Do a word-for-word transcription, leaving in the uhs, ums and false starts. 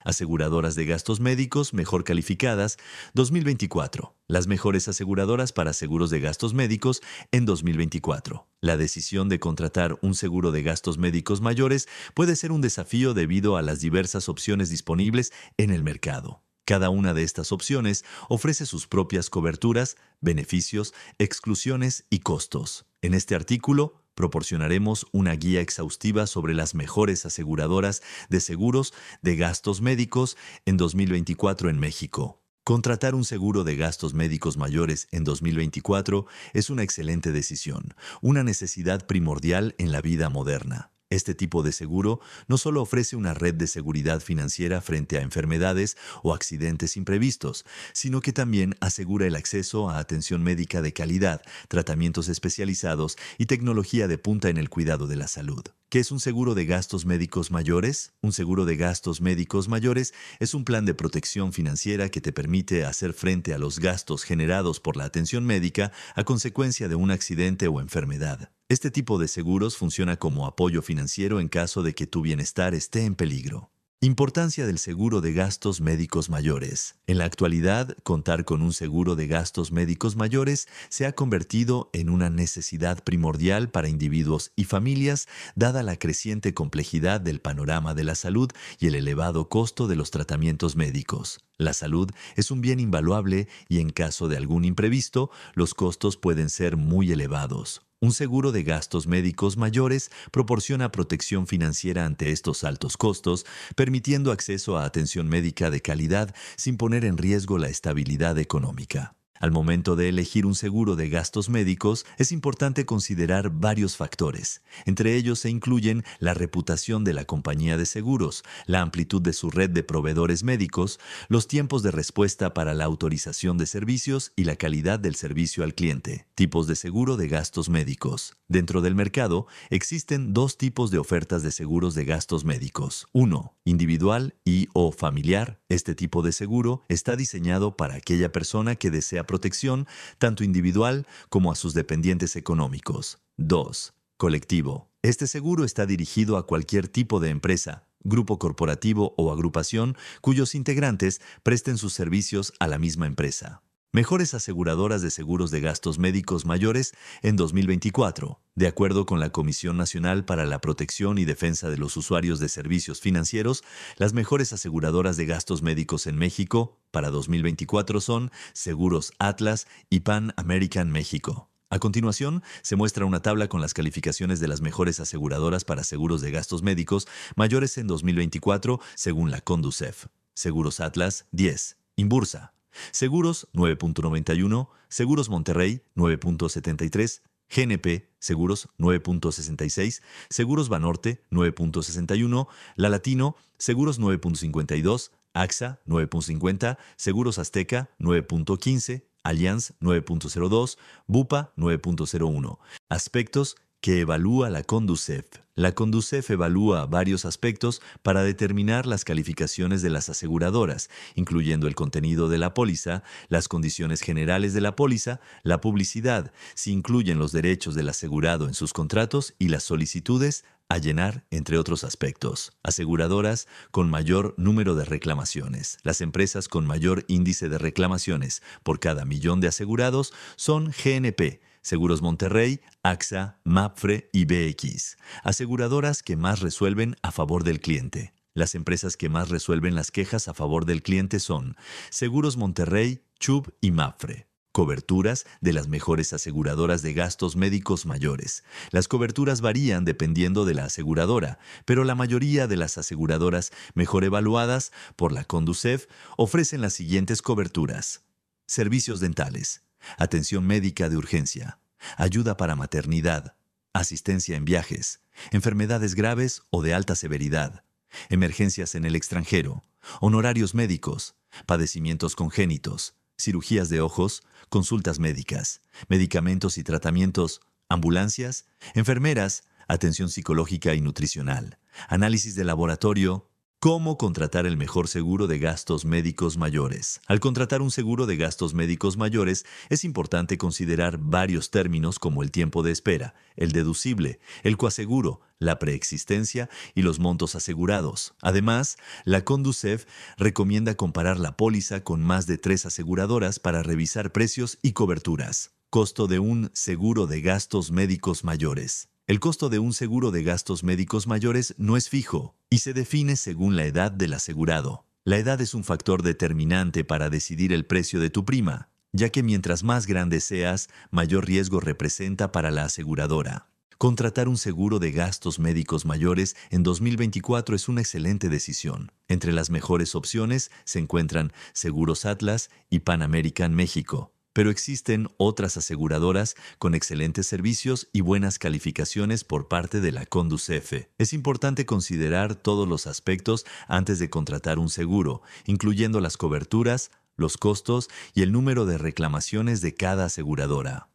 Aseguradoras de gastos médicos mejor calificadas dos mil veinticuatro. Las mejores aseguradoras para seguros de gastos médicos en dos mil veinticuatro. La decisión de contratar un seguro de gastos médicos mayores puede ser un desafío debido a las diversas opciones disponibles en el mercado. Cada una de estas opciones ofrece sus propias coberturas, beneficios, exclusiones y costos. En este artículo proporcionaremos una guía exhaustiva sobre las mejores aseguradoras de seguros de gastos médicos en dos mil veinticuatro en México. Contratar un seguro de gastos médicos mayores en dos mil veinticuatro es una excelente decisión, una necesidad primordial en la vida moderna. Este tipo de seguro no solo ofrece una red de seguridad financiera frente a enfermedades o accidentes imprevistos, sino que también asegura el acceso a atención médica de calidad, tratamientos especializados y tecnología de punta en el cuidado de la salud. ¿Qué es un seguro de gastos médicos mayores? Un seguro de gastos médicos mayores es un plan de protección financiera que te permite hacer frente a los gastos generados por la atención médica a consecuencia de un accidente o enfermedad. Este tipo de seguros funciona como apoyo financiero en caso de que tu bienestar esté en peligro. Importancia del seguro de gastos médicos mayores. En la actualidad, contar con un seguro de gastos médicos mayores se ha convertido en una necesidad primordial para individuos y familias, dada la creciente complejidad del panorama de la salud y el elevado costo de los tratamientos médicos. La salud es un bien invaluable y en caso de algún imprevisto, los costos pueden ser muy elevados. Un seguro de gastos médicos mayores proporciona protección financiera ante estos altos costos, permitiendo acceso a atención médica de calidad sin poner en riesgo la estabilidad económica. Al momento de elegir un seguro de gastos médicos, es importante considerar varios factores. Entre ellos se incluyen la reputación de la compañía de seguros, la amplitud de su red de proveedores médicos, los tiempos de respuesta para la autorización de servicios y la calidad del servicio al cliente. Tipos de seguro de gastos médicos. Dentro del mercado, existen dos tipos de ofertas de seguros de gastos médicos. uno. Individual y o familiar. Este tipo de seguro está diseñado para aquella persona que desea protección tanto individual como a sus dependientes económicos. dos. Colectivo. Este seguro está dirigido a cualquier tipo de empresa, grupo corporativo o agrupación cuyos integrantes presten sus servicios a la misma empresa. Mejores aseguradoras de seguros de gastos médicos mayores en dos mil veinticuatro. De acuerdo con la Comisión Nacional para la Protección y Defensa de los Usuarios de Servicios Financieros, las mejores aseguradoras de gastos médicos en México para dos mil veinticuatro son Seguros Atlas y Pan American México. A continuación, se muestra una tabla con las calificaciones de las mejores aseguradoras para seguros de gastos médicos mayores en dos mil veinticuatro según la Conducef. Seguros Atlas, diez. Inbursa. Seguros, nueve punto noventa y uno. Seguros Monterrey, nueve punto setenta y tres. G N P, Seguros, nueve punto sesenta y seis. Seguros Banorte, nueve punto sesenta y uno. La Latino, Seguros, nueve punto cincuenta y dos. A X A, nueve punto cincuenta. Seguros Azteca, nueve punto quince. Allianz, nueve punto cero dos. Bupa, nueve punto cero uno. Aspectos que evalúa la Conducef. La Conducef evalúa varios aspectos para determinar las calificaciones de las aseguradoras, incluyendo el contenido de la póliza, las condiciones generales de la póliza, la publicidad, si incluyen los derechos del asegurado en sus contratos y las solicitudes a llenar, entre otros aspectos. Aseguradoras con mayor número de reclamaciones. Las empresas con mayor índice de reclamaciones por cada millón de asegurados son G N P, Seguros Monterrey, A X A, Mapfre y B X. Aseguradoras que más resuelven a favor del cliente. Las empresas que más resuelven las quejas a favor del cliente son Seguros Monterrey, Chubb y Mapfre. Coberturas de las mejores aseguradoras de gastos médicos mayores. Las coberturas varían dependiendo de la aseguradora, pero la mayoría de las aseguradoras mejor evaluadas por la Conducef ofrecen las siguientes coberturas. Servicios dentales. Atención médica de urgencia, ayuda para maternidad, asistencia en viajes, enfermedades graves o de alta severidad, emergencias en el extranjero, honorarios médicos, padecimientos congénitos, cirugías de ojos, consultas médicas, medicamentos y tratamientos, ambulancias, enfermeras, atención psicológica y nutricional, análisis de laboratorio, ¿Cómo contratar el mejor seguro de gastos médicos mayores? Al contratar un seguro de gastos médicos mayores, es importante considerar varios términos como el tiempo de espera, el deducible, el coaseguro, la preexistencia y los montos asegurados. Además, la Conducef recomienda comparar la póliza con más de tres aseguradoras para revisar precios y coberturas. Costo de un seguro de gastos médicos mayores. El costo de un seguro de gastos médicos mayores no es fijo y se define según la edad del asegurado. La edad es un factor determinante para decidir el precio de tu prima, ya que mientras más grande seas, mayor riesgo representa para la aseguradora. Contratar un seguro de gastos médicos mayores en dos mil veinticuatro es una excelente decisión. Entre las mejores opciones se encuentran Seguros Atlas y Pan American México. Pero existen otras aseguradoras con excelentes servicios y buenas calificaciones por parte de la Conducef. Es importante considerar todos los aspectos antes de contratar un seguro, incluyendo las coberturas, los costos y el número de reclamaciones de cada aseguradora.